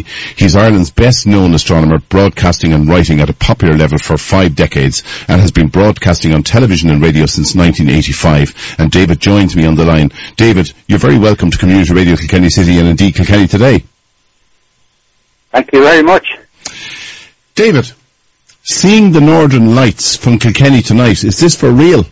Kilkenny. He's Ireland's best-known astronomer, broadcasting and writing at a popular level for 5 decades, and has been broadcasting on television and radio since 1985. And David joins me on the line. David, you're very welcome to Community Radio Kilkenny City and indeed Kilkenny Today. Thank you very much. David, seeing the Northern Lights from Kilkenny tonight, is this for real?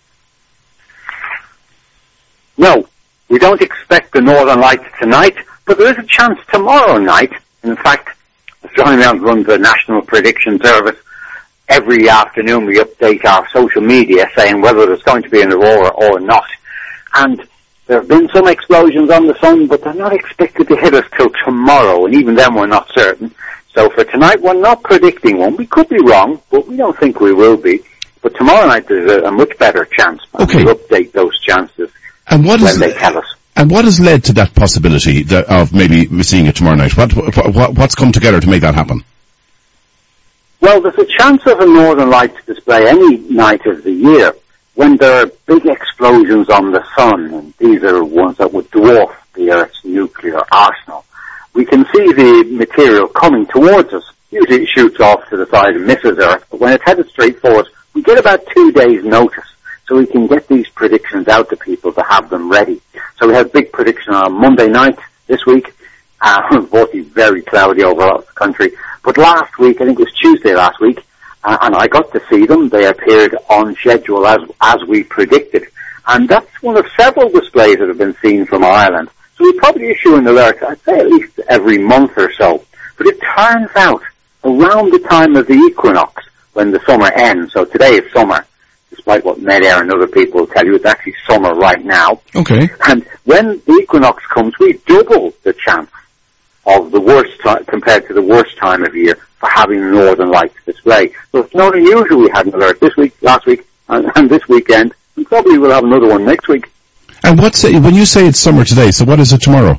No, we don't expect the Northern Lights tonight, but there is a chance tomorrow night. In fact, Astronomy runs a national prediction service. Every afternoon we update our social media saying whether there's going to be an aurora or not. And there have been some explosions on the sun, but they're not expected to hit us till tomorrow, and even then we're not certain. So for tonight, we're not predicting one. We could be wrong, but we don't think we will be. But tomorrow night there's a much better chance. Okay. We'll update those chances when they tell us. And what has led to that possibility of maybe seeing it tomorrow night? What's come together to make that happen? Well, there's a chance of a Northern Lights display any night of the year when there are big explosions on the sun, and these are ones that would dwarf the Earth's nuclear arsenal. We can see the material coming towards us. Usually it shoots off to the side and misses Earth, but when it's headed straight for us, we get about 2 days' notice, so we can get these predictions out to people to have them ready. So we have a big prediction on Monday night this week. Unfortunately, very cloudy over the country. But last week, I think it was Tuesday last week, and I got to see them. They appeared on schedule as we predicted. And that's one of several displays that have been seen from Ireland. So we probably issue an alert, I'd say at least every month or so. But it turns out, around the time of the equinox, when the summer ends, so today is summer, despite what Med-Air and other people will tell you, it's actually summer right now. Okay. And when the equinox comes, we double the chance of the worst time, compared to the worst time of year, for having the Northern Lights display. So it's not unusual we had an alert this week, last week, and this weekend, and probably we'll have another one next week. And when you say it's summer today, so what is it tomorrow?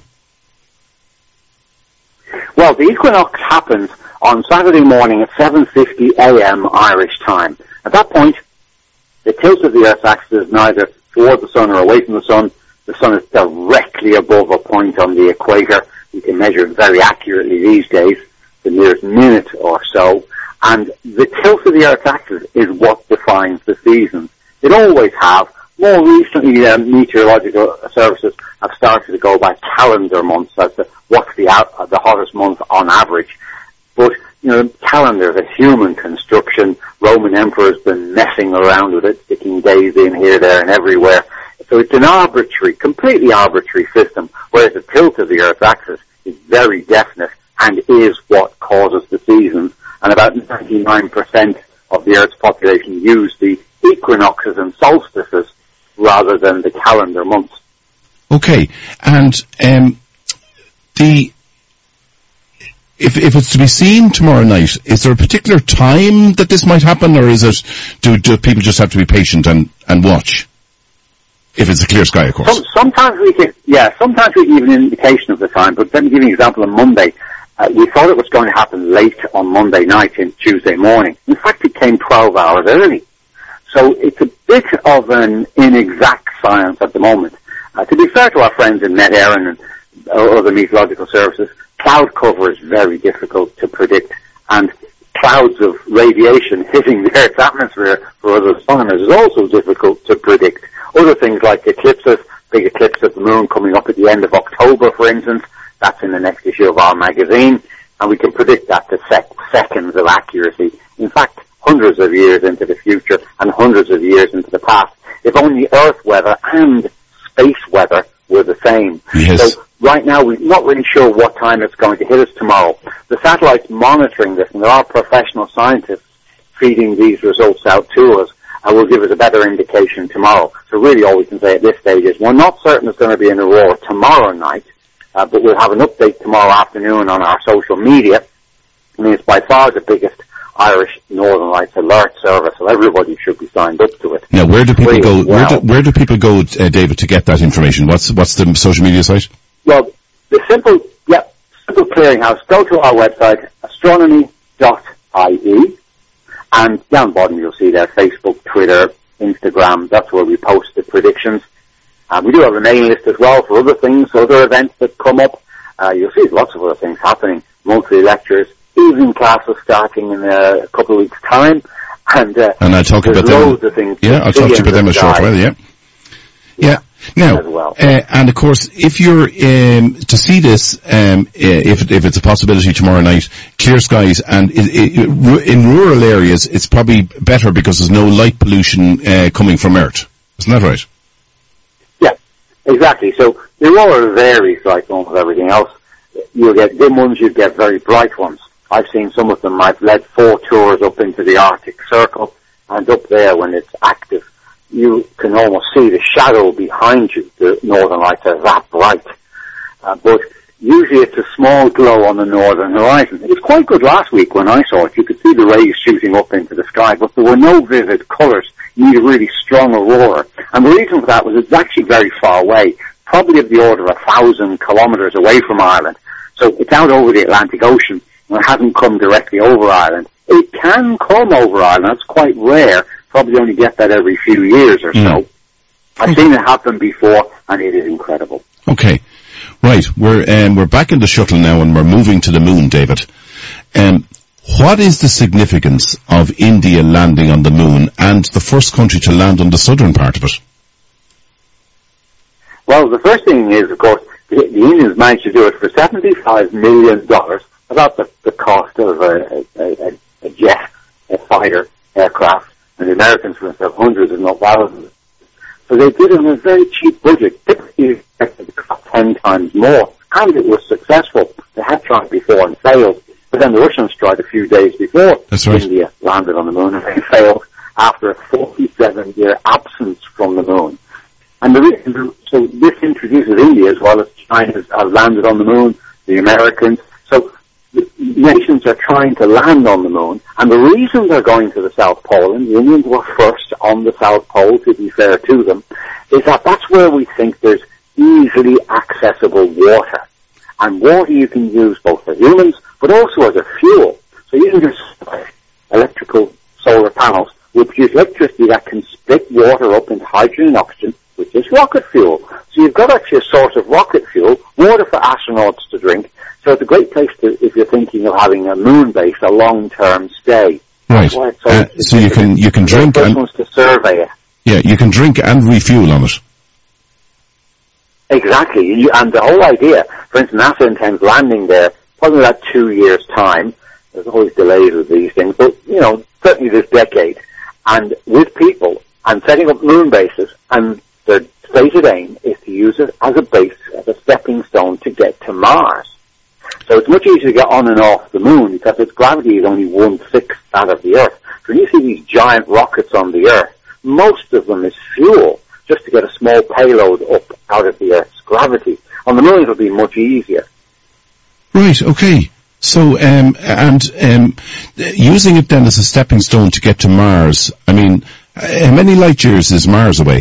Well, the equinox happens on Saturday morning at 7:50 a.m. Irish time. At that point, the tilt of the Earth's axis is neither toward the sun or away from the sun. The sun is directly above a point on the equator. You can measure it very accurately these days, the nearest minute or so. And the tilt of the Earth's axis is what defines the seasons. It always have. More recently, meteorological services have started to go by calendar months as to what's the hottest month on average. But, calendar is a human construction. Roman emperor's been messing around with it, sticking days in here, there, and everywhere. So it's an completely arbitrary system, whereas the tilt of the Earth's axis is very definite and is what causes the seasons. And about 99% of the Earth's population use the equinoxes and solstices rather than the calendar months. Okay, and if it's to be seen tomorrow night, is there a particular time that this might happen, or is it do people just have to be patient and watch? If it's a clear sky, of course. Sometimes we can give an indication of the time, but let me give you an example. On Monday, we thought it was going to happen late on Monday night and Tuesday morning. In fact, it came 12 hours early. So it's a bit of an inexact science at the moment. To be fair to our friends in Met-Air and other meteorological services, cloud cover is very difficult to predict, and clouds of radiation hitting the Earth's atmosphere for other astronomers is also difficult to predict. Other things like eclipses, big eclipse of the moon coming up at the end of October, for instance, that's in the next issue of our magazine, and we can predict that to seconds of accuracy. In fact, hundreds of years into the future and hundreds of years into the past. If only Earth weather and space weather were the same. Yes. So right now we're not really sure what time it's going to hit us tomorrow. The satellite's monitoring this, and there are professional scientists feeding these results out to us, and will give us a better indication tomorrow. So really all we can say at this stage is we're not certain there's going to be an aurora tomorrow night, but we'll have an update tomorrow afternoon on our social media. I mean, it's by far the biggest Irish Northern Lights alert service, so everybody should be signed up to it. Now, where do people go? Where do people go, David, to get that information? What's the social media site? Well, the simple clearinghouse. Go to our website, astronomy.ie, and down the bottom you'll see there Facebook, Twitter, Instagram. That's where we post the predictions. We do have a mailing list as well for other things, other events that come up. You'll see lots of other things happening. monthly lectures, evening classes starting in a couple of weeks' time, and I'll talk about loads them. Of things. Yeah, I'll talk to you about them in a short while. Yeah. Now, well. and of course, if you're to see this, if it's a possibility tomorrow night, clear skies, and in rural areas, it's probably better because there's no light pollution coming from Earth. Isn't that right? Yeah, exactly. So the aurora varies like almost everything else. You'll get dim ones, you get very bright ones. I've seen some of them. I've led 4 tours up into the Arctic Circle, and up there when it's active, you can almost see the shadow behind you. The northern lights are that bright. But usually it's a small glow on the northern horizon. It was quite good last week when I saw it. You could see the rays shooting up into the sky, but there were no vivid colours. You need a really strong aurora. And the reason for that was it's actually very far away, probably of the order of 1,000 kilometres away from Ireland. So it's out over the Atlantic Ocean, and it hasn't come directly over Ireland. It can come over Ireland. That's quite rare. Probably only get that every few years or so. I've seen it happen before, and it is incredible. Okay. Right. We're back in the shuttle now, and we're moving to the moon, David. What is the significance of India landing on the moon and the first country to land on the southern part of it? Well, the first thing is, of course, the Indians managed to do it for $75 million, about the cost of a jet, a fighter aircraft, and the Americans must have hundreds if not thousands. So they did it in a very cheap budget, typically expected to cost 10 times more, and it was successful. They had tried before and failed, but then the Russians tried a few days before India landed on the moon, and they failed after a 47-year absence from the moon. And so this introduces India as well as China have landed on the moon, the Americans. So the nations are trying to land on the moon, and the reason they're going to the South Pole, and the Indians were first on the South Pole, to be fair to them, is that that's where we think there's easily accessible water. And water you can use both for humans, but also as a fuel. So you can just electrical solar panels will produce electricity that can split water up into hydrogen and oxygen, which is rocket fuel. So you've got actually a source of rocket fuel, water for astronauts to drink. So it's a great place to, if you're thinking of having a moon base, a long-term stay. Right. So you can drink and to survey it. Yeah, you can drink and refuel on it. Exactly, and the whole idea, for instance, NASA intends landing there probably about 2 years' time. There's always delays with these things, but, certainly this decade. And with people, and setting up moon bases, and their stated aim is to use it as a base, as a stepping stone to get to Mars. So it's much easier to get on and off the moon because its gravity is only 1/6 that of the Earth. So when you see these giant rockets on the Earth, most of them is fuel just to get a small payload up out of the Earth's gravity. On the moon it'll be much easier. Right, okay. So, using it then as a stepping stone to get to Mars, I mean, how many light years is Mars away?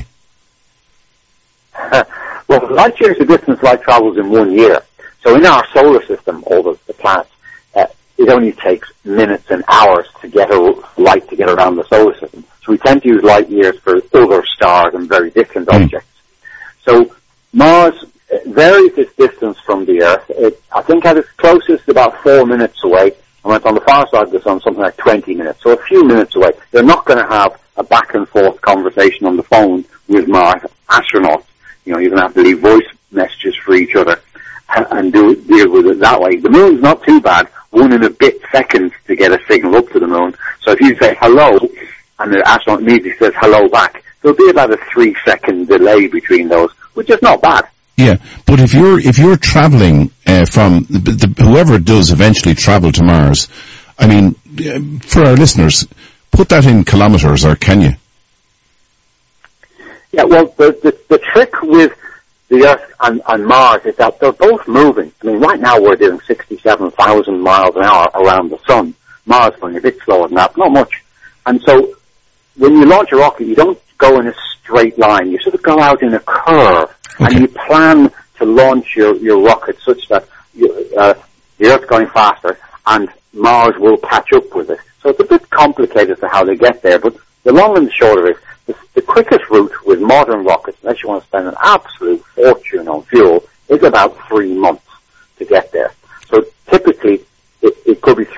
Well, light years is the distance light travels in 1 year. So in our solar system, all the planets, it only takes minutes and hours to get light to get around the solar system. So we tend to use light years for other stars and very distant objects. So Mars varies its distance from the Earth. I think at its closest about 4 minutes away, and when it's on the far side of the sun, something like 20 minutes. So a few minutes away. They're not going to have a back and forth conversation on the phone with Mars astronauts. You're going to have to leave voice messages for each other and deal with it that way. The moon's not too bad, 1 and a bit seconds to get a signal up to the moon. So if you say hello, and the astronaut immediately says hello back, there'll be about a 3-second delay between those, which is not bad. Yeah, but if you're traveling from whoever does eventually travel to Mars, I mean, for our listeners, put that in kilometers, or can you? Yeah, well, the trick with the Earth and Mars is that they're both moving. I mean, right now we're doing 67,000 miles an hour around the sun. Mars going a bit slower than that, not much. And so when you launch a rocket, you don't go in a straight line. You sort of go out in a curve, and you plan to launch your rocket such that the Earth's going faster, and Mars will catch up with it. So it's a bit complicated as to how they get there, but the long and the short of it, the quickest route with modern rockets, unless you want to spend an absolute fortune on fuel, is about 3 months to get there. So typically,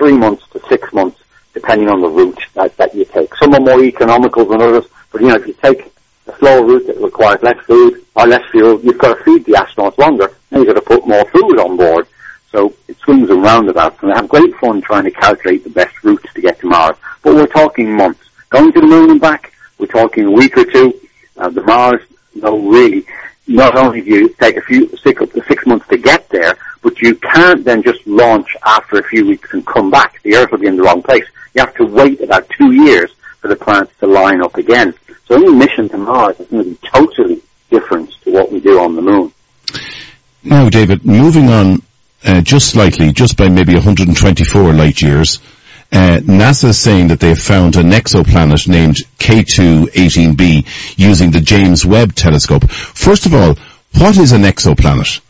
3 months to 6 months, depending on the route that you take. Some are more economical than others, but if you take a slower route that requires less food or less fuel, you've got to feed the astronauts longer, and you've got to put more food on board. So it swings and roundabouts, and they have great fun trying to calculate the best routes to get to Mars. But we're talking months. Going to the moon and back, we're talking a week or two. The Mars, really, not only do you take up to 6 months to get there, but you can't then just launch after a few weeks and come back. The Earth will be in the wrong place. You have to wait about 2 years for the planets to line up again. So any mission to Mars is going to be totally different to what we do on the moon. Now, David, moving on just slightly, just by maybe 124 light years, NASA is saying that they have found an exoplanet named K2-18b using the James Webb Telescope. First of all, what is an exoplanet?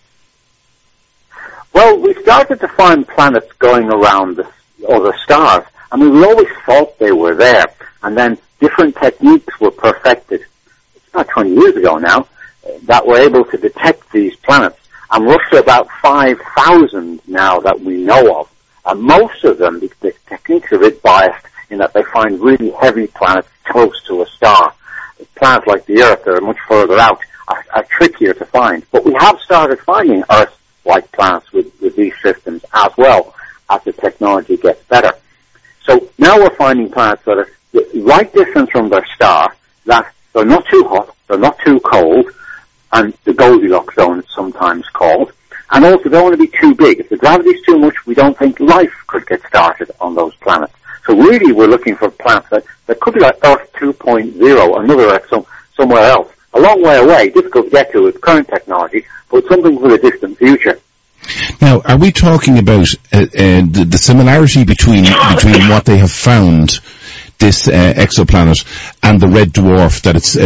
Well, we started to find planets going around other stars. I mean, we always thought they were there, and then different techniques were perfected. It's about 20 years ago now that we're able to detect these planets. And we're up to about 5,000 now that we know of. And most of them, the techniques are a bit biased in that they find really heavy planets close to a star. Planets like the Earth that are much further out are trickier to find. But we have started finding Earth-like planets with these systems as well as the technology gets better. So now we're finding planets that are the right distance from their star, that they're not too hot, they're not too cold, and the Goldilocks zone is sometimes called. And also, they don't want to be too big. If the gravity's too much, we don't think life could get started on those planets. So really, we're looking for planets that could be like Earth 2.0, another Earth somewhere else. A long way away, difficult to get to with current technology, but something for the distant future. Now, are we talking about the similarity between what they have found, this exoplanet, and the red dwarf that it's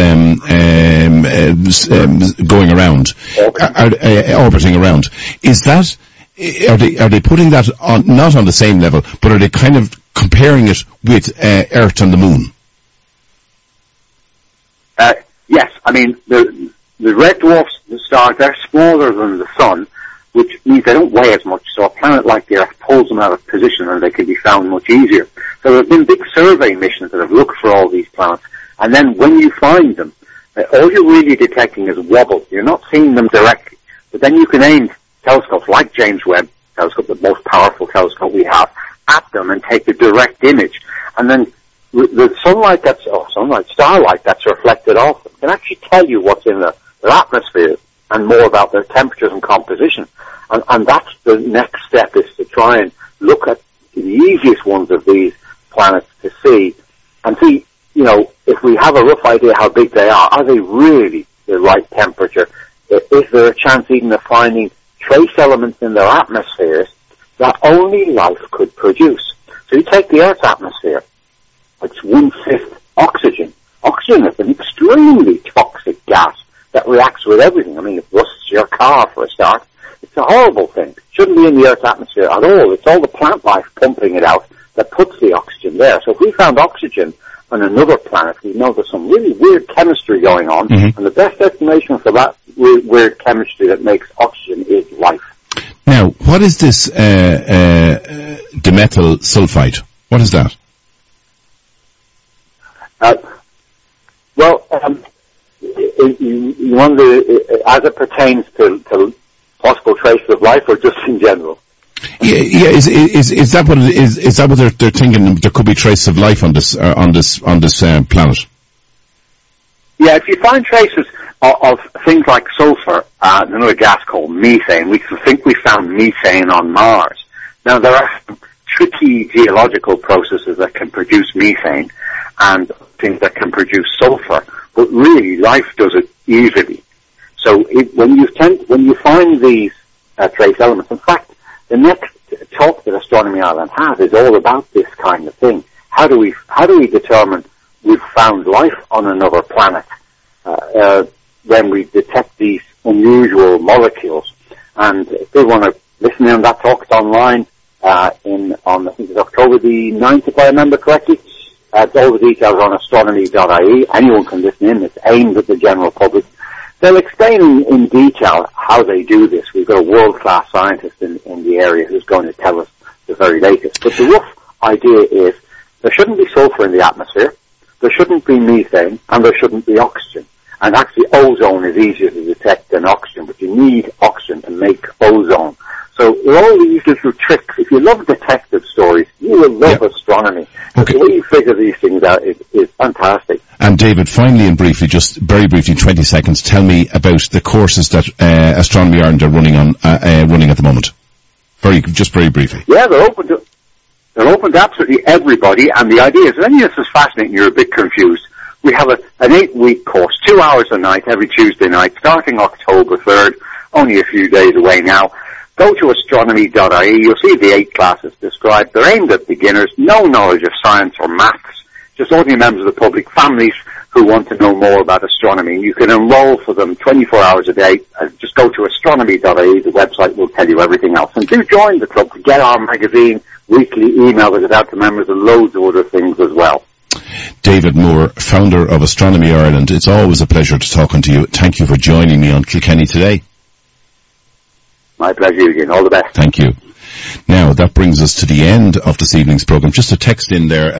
going around, orbiting around? Is that are they putting that on, not on the same level, but are they kind of comparing it with Earth and the Moon? Yes, I mean the red dwarfs, the stars, they're smaller than the Sun, which means they don't weigh as much, so a planet like the Earth pulls them out of position and they can be found much easier. So there have been big survey missions that have looked for all these planets, and then when you find them, all you're really detecting is wobble. You're not seeing them directly, but then you can aim telescopes like James Webb Telescope, the most powerful telescope we have, at them and take a direct image. And then the starlight that's reflected off them can actually tell you what's in their atmosphere and more about their temperatures and composition. And that's the next step, is to try and look at the easiest ones of these planets to see, if we have a rough idea how big they are they really the right temperature? Is there a chance even of finding trace elements in their atmospheres that only life could produce? So you take the Earth's atmosphere, it's 1/5 oxygen. Oxygen is an extremely toxic gas that reacts with everything. I mean, it rusts your car for a start. It's a horrible thing. It shouldn't be in the Earth's atmosphere at all. It's all the plant life pumping it out that puts the oxygen there. So if we found oxygen on another planet, we know there's some really weird chemistry going on, and the best explanation for that weird chemistry that makes oxygen is life. Now, what is this dimethyl sulfide? What is that? You wonder, as it pertains to possible traces of life, or just in general? Yeah. Is that what it is? Is that what they're thinking? There could be traces of life on this planet. Yeah, if you find traces of things like sulfur, another gas called methane, we think we found methane on Mars. Now, there are some tricky geological processes that can produce methane and things that can produce sulfur, but really life does it easily. So when you find these trace elements, in fact, the next talk that Astronomy Ireland has is all about this kind of thing. How do we determine we've found life on another planet when we detect these unusual molecules? And if they want to listen in on that talk, it's online I think it's October the 9th, if I remember correctly. All the details are on astronomy.ie. Anyone can listen in. It's aimed at the general public. They'll explain in detail how they do this. We've got a world-class scientist in the area who's going to tell us the the very latest. But the rough idea is there shouldn't be sulfur in the atmosphere, there shouldn't be methane, and there shouldn't be oxygen. And actually ozone is easier to detect than oxygen, but you need oxygen to make ozone. So with all these little tricks, if you love detective stories, you will love astronomy. Okay. The way you figure these things out is fantastic. And David, finally and briefly, just very briefly, 20 seconds, tell me about the courses that Astronomy Ireland are running at the moment. Very briefly. Yeah, they're open to absolutely everybody, and the idea is, if any of this is fascinating, you're a bit confused, we have an 8-week course, 2 hours a night, every Tuesday night, starting October 3rd, only a few days away now. Go to astronomy.ie, you'll see the 8 classes described. They're aimed at beginners, no knowledge of science or maths, just ordinary members of the public, families who want to know more about astronomy. You can enroll for them 24 hours a day. Just go to astronomy.ie, the website will tell you everything else. And do join the club to get our magazine, weekly email that goes out to members, and loads of other things as well. David Moore, founder of Astronomy Ireland, it's always a pleasure to talking to you. Thank you for joining me on Kilkenny today. My pleasure, again. All the best. Thank you. Now, that brings us to the end of this evening's programme. Just a text in there.